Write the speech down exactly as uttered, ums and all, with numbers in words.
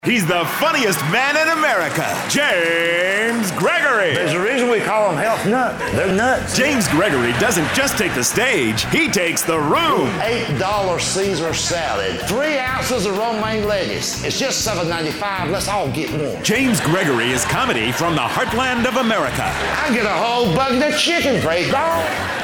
He's the funniest man in America, James Gregory. There's a reason we call them health nuts. They're nuts. James Gregory doesn't just take the stage, he takes the room. eight dollar Caesar salad, three ounces of romaine lettuce. It's just seven ninety-five. Let's all get more. James Gregory is comedy from the heartland of America. I get a whole bucket of chicken for eight dollars.